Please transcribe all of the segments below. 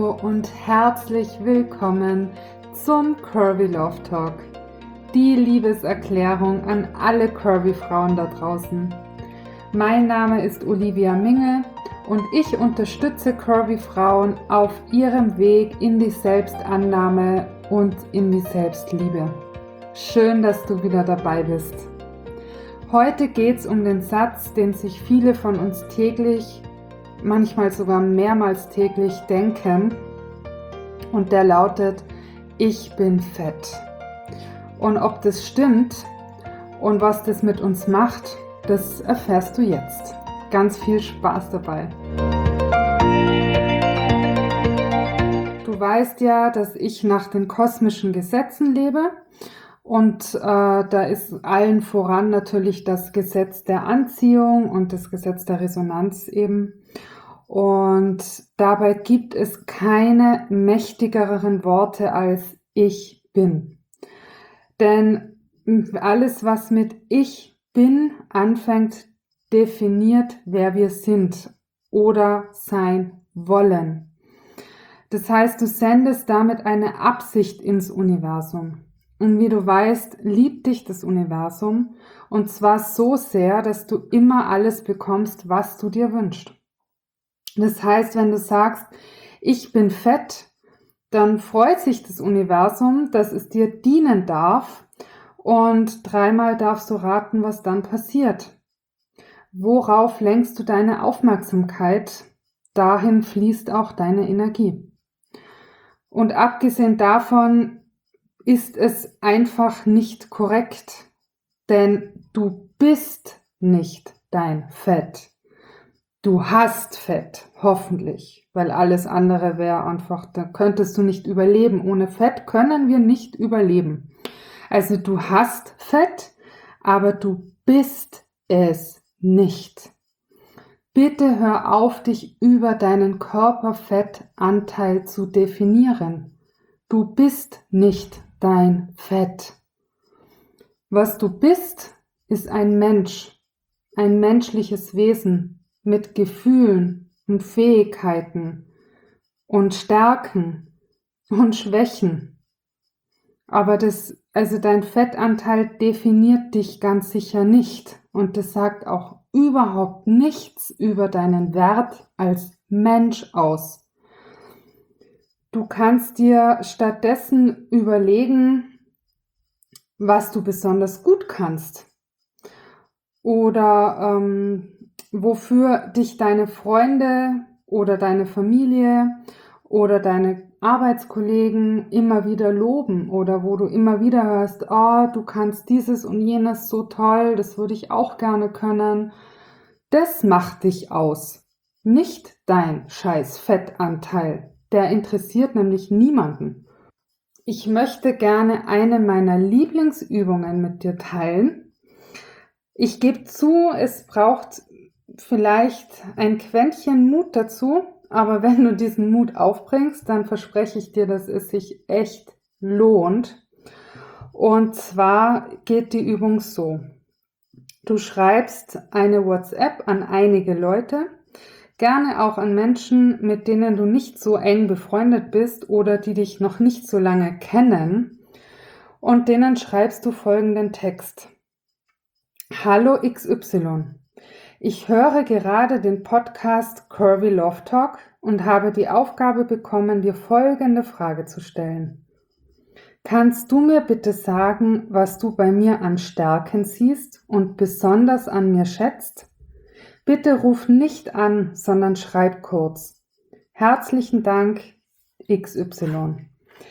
Hallo und herzlich willkommen zum Curvy Love Talk, die Liebeserklärung an alle Curvy Frauen da draußen. Mein Name ist Olivia Minge und ich unterstütze Curvy Frauen auf ihrem Weg in die Selbstannahme und in die Selbstliebe. Schön, dass du wieder dabei bist. Heute geht es um den Satz, den sich viele von uns täglich, manchmal sogar mehrmals täglich denken, und der lautet: Ich bin fett. Und ob das stimmt und was das mit uns macht, das erfährst du jetzt. Ganz viel Spaß dabei. Du weißt ja, dass ich nach den kosmischen Gesetzen lebe. Und da ist allen voran natürlich das Gesetz der Anziehung und das Gesetz der Resonanz eben. Und dabei gibt es keine mächtigeren Worte als ich bin. Denn alles, was mit ich bin anfängt, definiert, wer wir sind oder sein wollen. Das heißt, du sendest damit eine Absicht ins Universum. Und wie du weißt, liebt dich das Universum, und zwar so sehr, dass du immer alles bekommst, was du dir wünschst. Das heißt, wenn du sagst, ich bin fett, dann freut sich das Universum, dass es dir dienen darf, und 3-mal darfst du raten, was dann passiert. Worauf lenkst du deine Aufmerksamkeit? Dahin fließt auch deine Energie. Und abgesehen davon ist es einfach nicht korrekt, denn du bist nicht dein Fett. Du hast Fett, hoffentlich, weil alles andere wäre einfach, da könntest du nicht überleben. Ohne Fett können wir nicht überleben. Also du hast Fett, aber du bist es nicht. Bitte hör auf, dich über deinen Körperfettanteil zu definieren. Du bist nicht dein Fett. Was du bist, ist ein Mensch, ein menschliches Wesen mit Gefühlen und Fähigkeiten und Stärken und Schwächen. Aber dein Fettanteil definiert dich ganz sicher nicht, und das sagt auch überhaupt nichts über deinen Wert als Mensch aus. Du kannst dir stattdessen überlegen, was du besonders gut kannst oder wofür dich deine Freunde oder deine Familie oder deine Arbeitskollegen immer wieder loben, oder wo du immer wieder hörst, du kannst dieses und jenes so toll, das würde ich auch gerne können. Das macht dich aus, nicht dein scheiß Fettanteil. Der interessiert nämlich niemanden. Ich möchte gerne eine meiner Lieblingsübungen mit dir teilen. Ich gebe zu, es braucht vielleicht ein Quäntchen Mut dazu, aber wenn du diesen Mut aufbringst, dann verspreche ich dir, dass es sich echt lohnt. Und zwar geht die Übung so: Du schreibst eine WhatsApp an einige Leute, gerne auch an Menschen, mit denen du nicht so eng befreundet bist oder die dich noch nicht so lange kennen, und denen schreibst du folgenden Text: Hallo XY. Ich höre gerade den Podcast Curvy Love Talk und habe die Aufgabe bekommen, dir folgende Frage zu stellen. Kannst du mir bitte sagen, was du bei mir an Stärken siehst und besonders an mir schätzt? Bitte ruf nicht an, sondern schreib kurz. Herzlichen Dank, XY.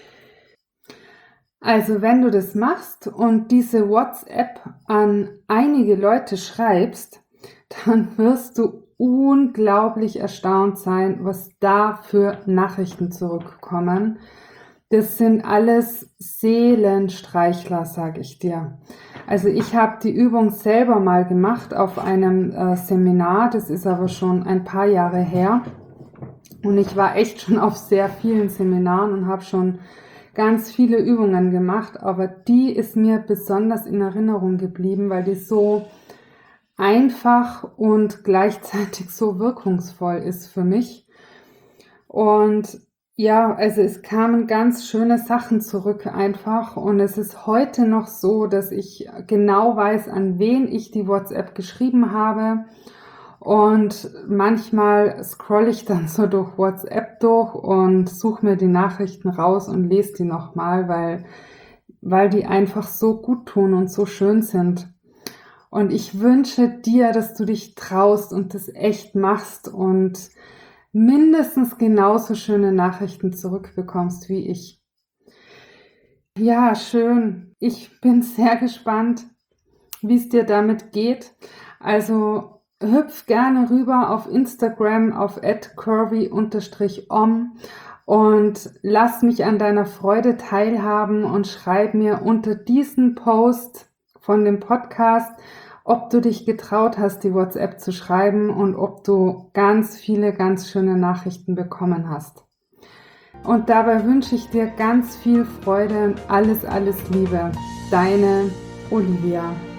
Also wenn du das machst und diese WhatsApp an einige Leute schreibst, dann wirst du unglaublich erstaunt sein, was da für Nachrichten zurückkommen. Das sind alles Seelenstreichler, sage ich dir. Also ich habe die Übung selber mal gemacht auf einem Seminar, das ist aber schon ein paar Jahre her. Und ich war echt schon auf sehr vielen Seminaren und habe schon ganz viele Übungen gemacht, aber die ist mir besonders in Erinnerung geblieben, weil die so einfach und gleichzeitig so wirkungsvoll ist für mich. Und Ja, also es kamen ganz schöne Sachen zurück einfach und es ist heute noch so, dass ich genau weiß, an wen ich die WhatsApp geschrieben habe und manchmal scrolle ich dann so durch WhatsApp durch und suche mir die Nachrichten raus und lese die noch mal, weil die einfach so gut tun und so schön sind. Und ich wünsche dir, dass du dich traust und das echt machst und mindestens genauso schöne Nachrichten zurückbekommst wie ich. Ja, schön. Ich bin sehr gespannt, wie es dir damit geht. Also hüpf gerne rüber auf Instagram auf @curvy_om und lass mich an deiner Freude teilhaben und schreib mir unter diesen Post von dem Podcast, ob du dich getraut hast, die WhatsApp zu schreiben und ob du ganz viele ganz schöne Nachrichten bekommen hast. Und dabei wünsche ich dir ganz viel Freude und alles, alles Liebe. Deine Olivia.